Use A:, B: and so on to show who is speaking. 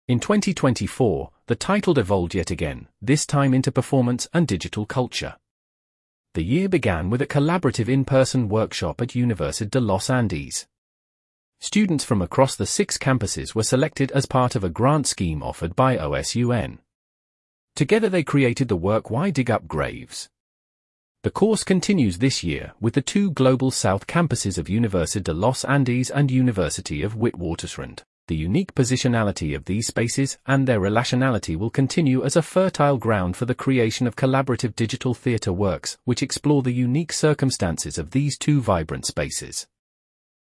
A: In 2024, the title evolved yet again, this time into performance and digital culture. The year began with a collaborative in-person workshop at Universidad de los Andes. Students from across the 6 campuses were selected as part of a grant scheme offered by OSUN. Together they created the work Why Dig Up Graves? The course continues this year with the 2 global South campuses of Universidad de los Andes and University of Witwatersrand. The unique positionality of these spaces and their relationality will continue as a fertile ground for the creation of collaborative digital theatre works which explore the unique circumstances of these 2 vibrant spaces.